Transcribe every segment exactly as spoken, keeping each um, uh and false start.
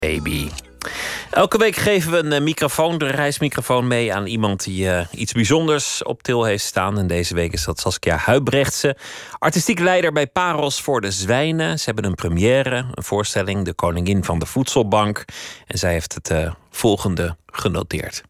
Baby. Elke week geven we een microfoon, de reismicrofoon, mee aan iemand die uh, iets bijzonders op til heeft staan. En deze week is dat Saskia Huibrechtse, artistiek leider bij Parels voor de Zwijnen. Ze hebben een première, een voorstelling, De Koningin van de Voedselbank. En zij heeft het uh, volgende genoteerd.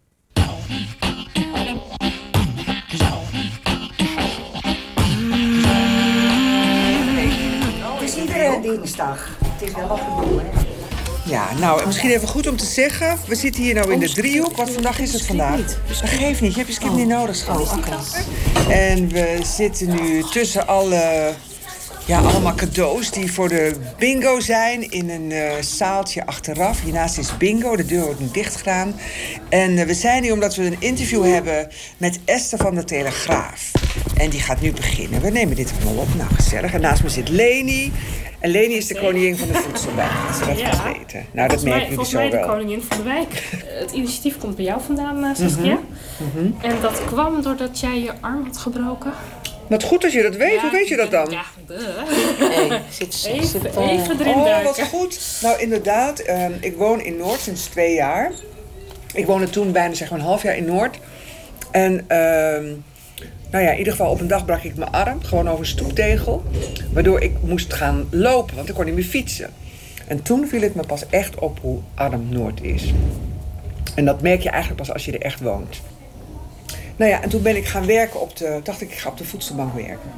Het is iedere dinsdag. Het is wel wat gedoe, hè? Ja, nou, misschien even goed om te zeggen. We zitten hier nou in de driehoek. Wat vandaag is het vandaag? Dat geeft niet. Je hebt je skip niet nodig, schat. Oh, oké. En we zitten nu tussen alle... Ja, allemaal cadeaus die voor de bingo zijn in een uh, zaaltje achteraf. Hiernaast is bingo, de deur wordt nu dicht gedaan. En uh, we zijn hier omdat we een interview hebben met Esther van de Telegraaf. En die gaat nu beginnen. We nemen dit allemaal op. Nou, gezellig. En naast me zit Leni. En Leni is de koningin van de voedselbank, als ze dat ja. gaat weten. Nou, dat merken jullie zo wel. Volgens mij de koningin van de wijk. Het initiatief komt bij jou vandaan, Saskia. Mm-hmm. En dat kwam doordat jij je arm had gebroken. Wat goed dat je dat weet. Ja, hoe weet je dat dan? Ja, hey, zit, zit, even, zit, uh... even erin Oh, duiken. wat goed. Nou, inderdaad. Uh, ik woon in Noord sinds twee jaar. Ik woonde toen bijna zeg maar een half jaar in Noord. En... Uh, Nou ja, in ieder geval op een dag brak ik mijn arm. Gewoon over een stoeptegel. Waardoor ik moest gaan lopen, want ik kon niet meer fietsen. En toen viel het me pas echt op hoe arm Noord is. En dat merk je eigenlijk pas als je er echt woont. Nou ja, en toen ben ik gaan werken op de... dacht ik, ik ga op de voedselbank werken.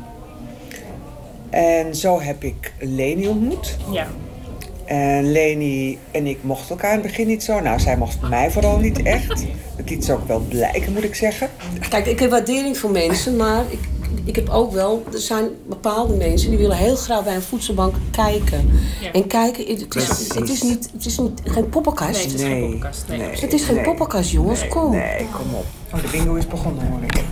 En zo heb ik Leni ontmoet. Ja. En Leni en ik mochten elkaar in het begin niet zo. Nou, zij mocht mij vooral niet echt. Dat liet ze ook wel blijken, moet ik zeggen. Kijk, ik heb waardering voor mensen, maar ik, ik heb ook wel... Er zijn bepaalde mensen die willen heel graag bij een voedselbank kijken. Ja. En kijken, het is, het is, niet, het is niet, geen poppenkast. Nee, het is nee, geen poppenkast. Nee. Nee, het is geen nee, poppenkast, jongens, nee, kom. Nee, kom op. Oh, de bingo is begonnen, hoor ik.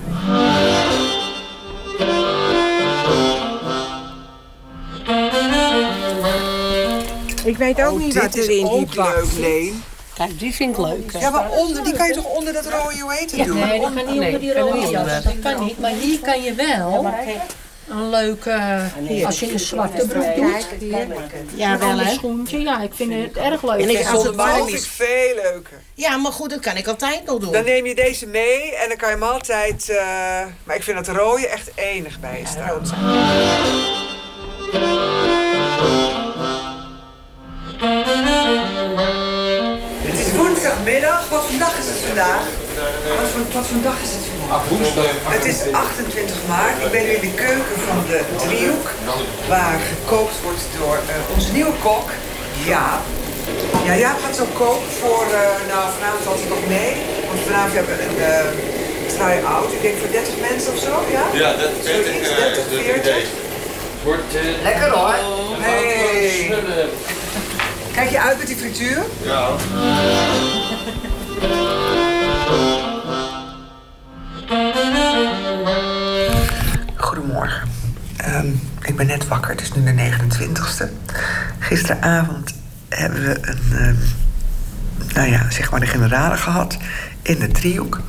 Ik weet ook oh, niet wat er in die bak leuk, Leen. Kijk, die vind ik leuk. Ja, maar onder, die kan je toch onder dat rode, hoe heet het, doen? Nee, dat kan niet onder die rode jas. Dat kan niet. Maar hier kan je wel een leuke... Als je een zwarte broek doet. Ja, wel hè. Schoentje. Ja, ik vind het erg leuk. En ik als het Dat vind ik veel leuker. Ja, maar goed, dat kan ik altijd nog doen. Dan neem je deze mee en dan kan je hem altijd... Uh, maar ik vind het rode echt enig bij je staan. Het is woensdagmiddag. Wat voor dag is het vandaag? Wat voor, wat voor dag is het vandaag? Het is achtentwintig maart. Ik ben nu in de keuken van de driehoek. Waar gekookt wordt door uh, onze nieuwe kok, Jaap. Ja, Jaap gaat zo koken voor... Uh, nou, vanavond valt het nog mee. Want vanavond hebben we een uh, try-out. Ik denk voor dertig mensen of zo, ja? Ja, dertig, veertig. dertig, veertig. Wordt, uh, Lekker hoor. Hey. Kijk je uit met die frituur? Ja. Goedemorgen. Um, ik ben net wakker, het is nu de negenentwintigste. Gisteravond hebben we een, um, nou ja, zeg maar de generale gehad in de driehoek.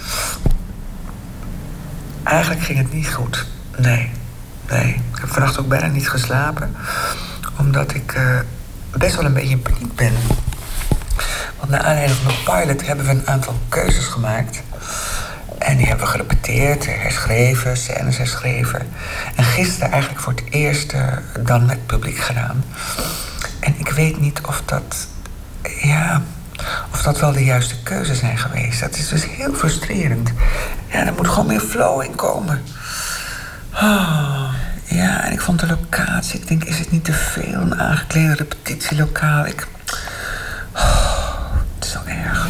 Eigenlijk ging het niet goed. Nee, nee. Ik heb vannacht ook bijna niet geslapen. Omdat ik uh, best wel een beetje in paniek ben. Want naar aanleiding van de pilot hebben we een aantal keuzes gemaakt. En die hebben we gerepeteerd, herschreven, scènes herschreven. En gisteren eigenlijk voor het eerst uh, dan met publiek gedaan. En ik weet niet of dat... Ja... Of dat wel de juiste keuzes zijn geweest. Dat is dus heel frustrerend. Ja, er moet gewoon meer flow in komen. Oh, ja, en ik vond de locatie... Ik denk, is het niet te veel? Een aangeklede repetitielokaal. Ik... Oh, het is zo erg.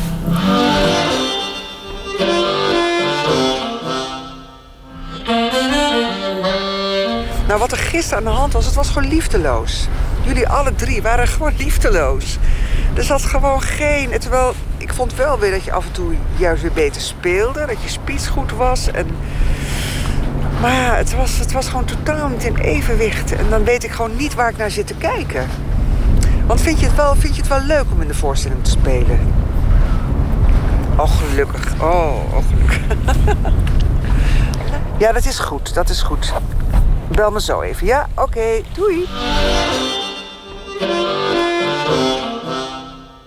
Nou, wat er gisteren aan de hand was, het was gewoon liefdeloos. Jullie alle drie waren gewoon liefdeloos. Er zat gewoon geen... Terwijl, ik vond wel weer dat je af en toe juist weer beter speelde. Dat je speech goed was. En... Maar ja, het was, het was gewoon totaal niet in evenwicht. En dan weet ik gewoon niet waar ik naar zit te kijken. Want vind je het wel, vind je het wel leuk om in de voorstelling te spelen? Oh, gelukkig. Oh, oh gelukkig. Ja, dat is goed. Dat is goed. Bel me zo even. Ja, oké. Okay, doei.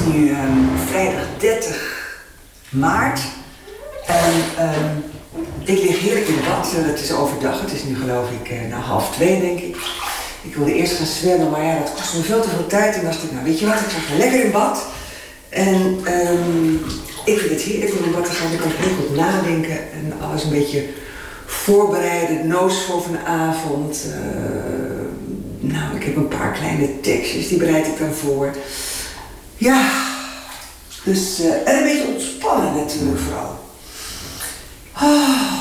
nu um, vrijdag dertig maart. En um, ik lig heerlijk in bad. Het is overdag. Het is nu geloof ik uh, nou, half twee denk ik. Ik wilde eerst gaan zwemmen, maar ja, dat kostte me veel te veel tijd. En dacht ik, nou weet je wat, ik ga lekker in bad. En um, ik vind het heerlijk om in bad te gaan. Ik kan heel goed nadenken en alles een beetje voorbereiden. Noos voor vanavond. Uh, nou, ik heb een paar kleine tekstjes, die bereid ik dan voor. Ja, dus, uh, en een beetje ontspannen natuurlijk vooral. Ah.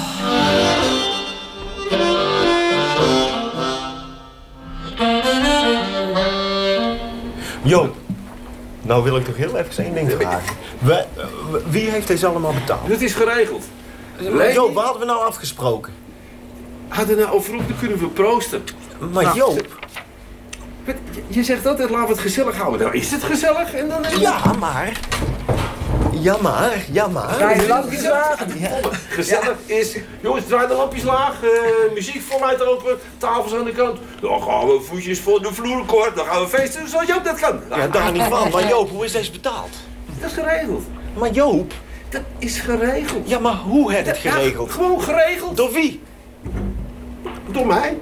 Joop, nou wil ik toch heel even één ding vragen. We, wie heeft deze allemaal betaald? Dat is geregeld. Joop, wat hadden we nou afgesproken? Hadden we nou overroep, dan kunnen we proosten. Maar nou, Joop... Je, je zegt altijd, laten we het gezellig houden. Nou, is het gezellig? En dan... Ja, maar... Ja, maar, ja, maar... Draai de lampjes laag. Ja. Gezellig ja. is... Jongens, draai de lampjes laag. Uh, muziek voluit open. Tafels aan de kant. Dan gaan we voetjes voor de vloer kort. Dan gaan we feesten zoals Joop dat kan. Ja, daar niet van. Maar Joop, hoe is deze betaald? Dat is geregeld. Maar Joop... Dat is geregeld. Ja, maar hoe heb je het geregeld? Ja, gewoon geregeld. Door wie? Door mij.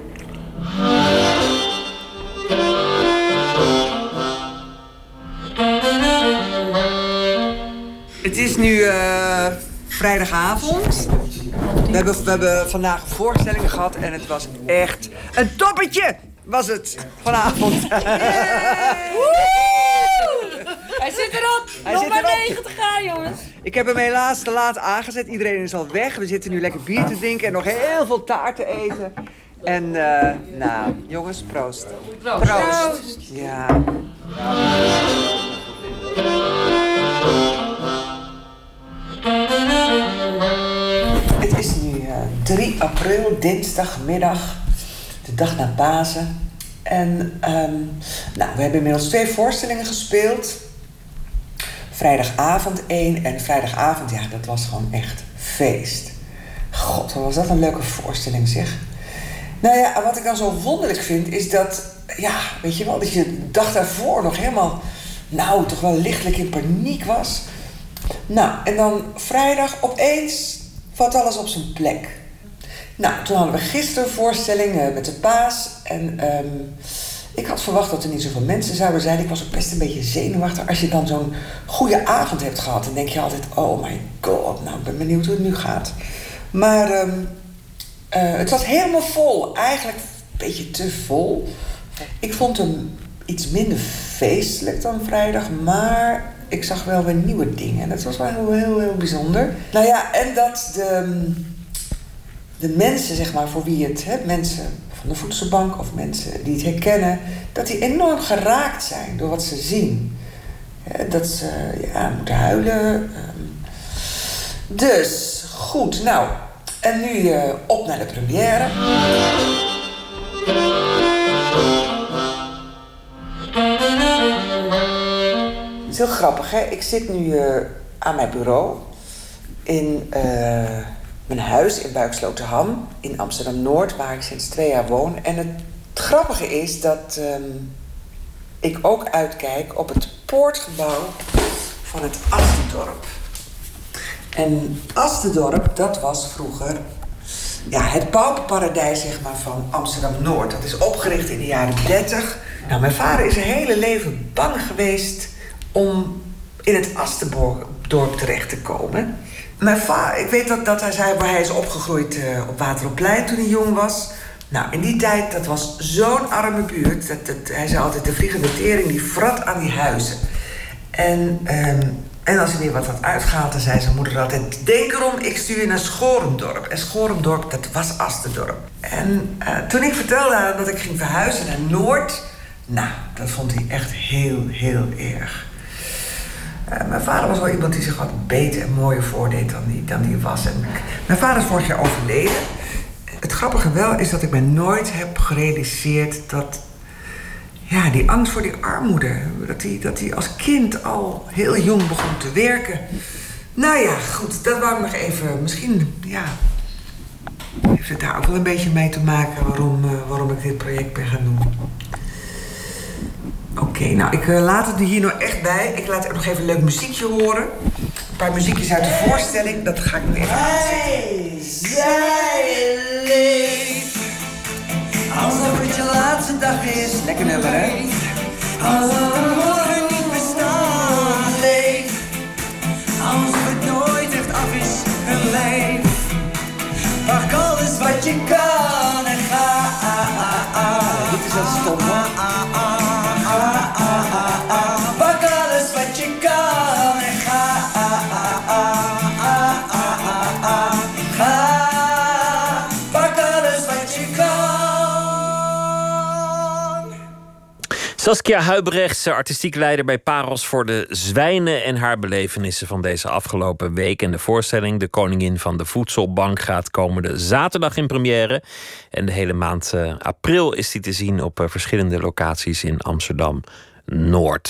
Het is nu uh, vrijdagavond. We hebben, we hebben vandaag een voorstelling gehad en het was echt een toppetje was het vanavond. Hij zit erop! Hij Nog zit maar erop. negen te gaan, jongens. Ik heb hem helaas te laat aangezet. Iedereen is al weg. We zitten nu lekker bier te drinken en nog heel veel taart te eten. En uh, nou, jongens, proost. Proost. Proost. Ja. Het is nu uh, drie april, dinsdagmiddag, de dag na Pasen. En um, nou, we hebben inmiddels twee voorstellingen gespeeld. Vrijdagavond één en vrijdagavond, ja, dat was gewoon echt feest. God, wat was dat een leuke voorstelling, zeg. Nou ja, wat ik dan zo wonderlijk vind, is dat, ja, weet je wel, dat je de dag daarvoor nog helemaal, nou, toch wel lichtelijk in paniek was. Nou, en dan vrijdag opeens valt alles op zijn plek. Nou, toen hadden we gisteren een voorstelling uh, met de paas. En um, ik had verwacht dat er niet zoveel mensen zouden zijn. Ik was ook best een beetje zenuwachtig. Als je dan zo'n goede avond hebt gehad, dan denk je altijd, oh my god, nou, ik ben benieuwd hoe het nu gaat. Maar um, uh, het was helemaal vol. Eigenlijk een beetje te vol. Ik vond hem iets minder feestelijk dan vrijdag, maar ik zag wel weer nieuwe dingen. En dat was wel heel, heel, heel bijzonder. Nou ja, en dat de, de mensen, zeg maar, voor wie het, hè, mensen van de voedselbank of mensen die het herkennen, dat die enorm geraakt zijn door wat ze zien. Dat ze ja, moeten huilen. Dus, goed, nou. En nu uh, op naar de première. Het is heel grappig, hè? Ik zit nu uh, aan mijn bureau in uh, mijn huis in Buiksloterham in Amsterdam-Noord, waar ik sinds twee jaar woon. En het grappige is dat um, ik ook uitkijk op het poortgebouw van het Astendorp. En Astendorp, dat was vroeger ja, het pauperparadijs, zeg maar, van Amsterdam-Noord. Dat is opgericht in de jaren dertig. Nou, mijn vader is zijn hele leven bang geweest om in het Astendorp terecht te komen. Mijn vader, ik weet dat, dat hij zei, waar hij is opgegroeid uh, op Waterloopplein toen hij jong was. Nou, in die tijd, dat was zo'n arme buurt. Dat, dat, hij zei altijd, de vliegende tering die vrat aan die huizen. En, um, en als hij weer wat had uitgehaald, dan zei zijn moeder altijd, denk erom, ik stuur je naar Schorendorp. En Schorendorp, dat was Astendorp. En uh, toen ik vertelde aan hem dat ik ging verhuizen naar Noord, nou, dat vond hij echt heel, heel erg. Uh, mijn vader was wel iemand die zich wat beter en mooier voordeed dan die, dan die was. En mijn vader is vorig jaar overleden. Het grappige wel is dat ik me nooit heb gerealiseerd dat, ja, die angst voor die armoede, dat hij dat die als kind al heel jong begon te werken. Nou ja, goed, dat wou ik nog even, misschien, ja, heeft het daar ook wel een beetje mee te maken waarom, uh, waarom ik dit project ben gaan doen. Oké. okay, nou, ik uh, laat het hier nog echt bij. Ik laat ook nog even een leuk muziekje horen. Een paar muziekjes uit de voorstelling. Dat ga ik nu even aanzetten. Zij leeft alsof het je laatste dag is. Lekker nummer, hè? Alsof er morgen niet bestaat. Leef alsof het nooit echt af is. Een leef. Pak alles wat je kan en ga. Dit is wel stom, hoor. Pak alles wat je kan en ga. Ga. Pak alles wat je kan. Saskia Huibrechts, artistiek leider bij Paros voor de Zwijnen en haar belevenissen van deze afgelopen week. En de voorstelling De Koningin van de Voedselbank gaat komende zaterdag in première. En de hele maand uh, april is die te zien op uh, verschillende locaties in Amsterdam-Noord.